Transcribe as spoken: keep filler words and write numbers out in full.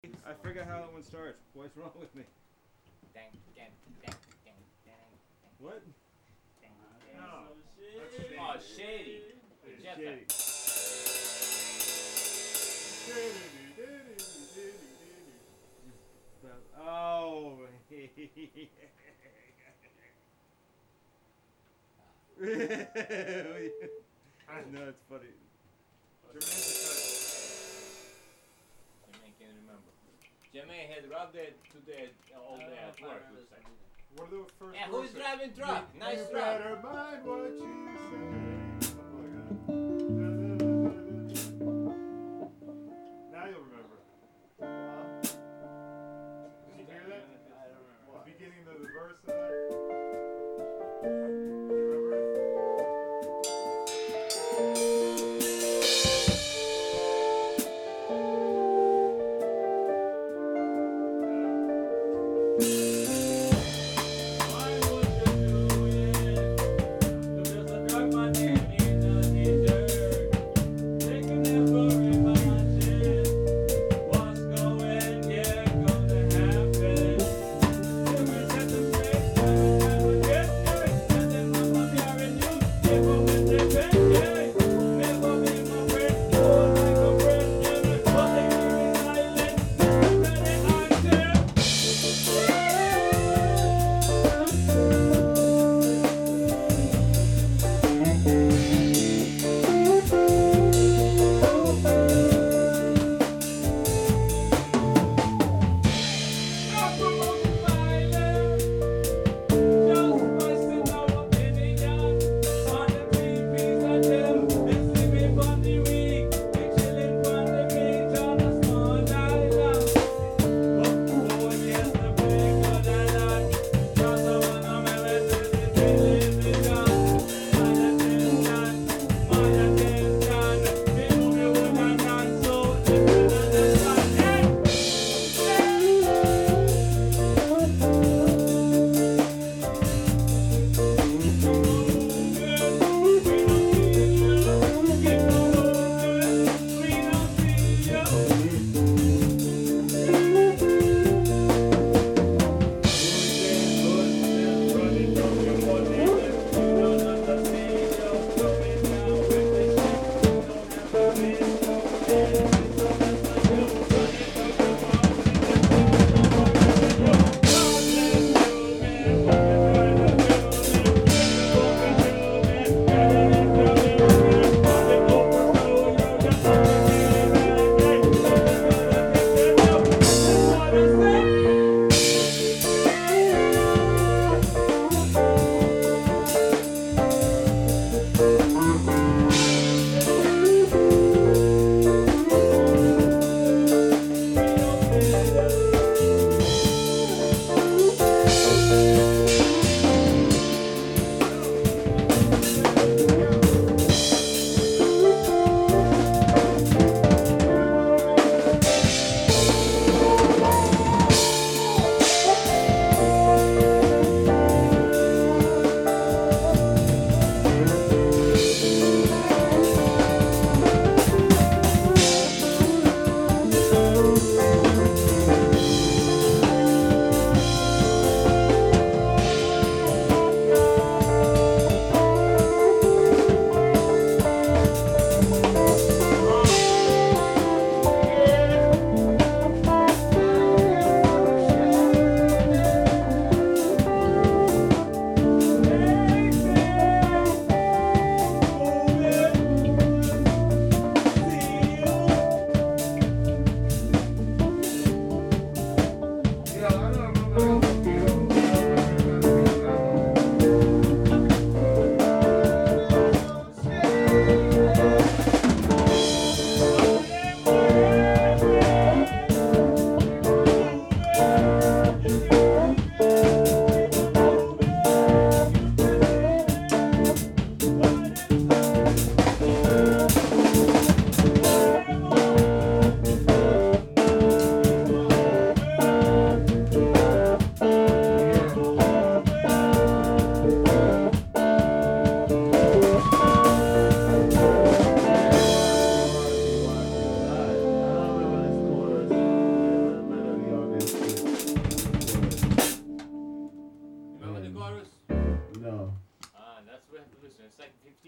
I forget how that one starts. What's wrong with me? Dang, dang, dang, dang, dang, dang. What? Dang, No. dang. Oh, shady. It's Jeff. shady. Oh. No, it's funny. Jermaine can't remember. Jermaine had rubbed it to the all day at work. Looks like. What are the first Yeah, who's verses? driving truck? You, Nice you truck. better mind what you say. Something like that. Now you'll remember. Did you hear that? I don't remember. The beginning of the verse of that? You remember it? Why would you do it? There's a drug money. chorus? No. Ah, that's what we have to listen. It's like fifteen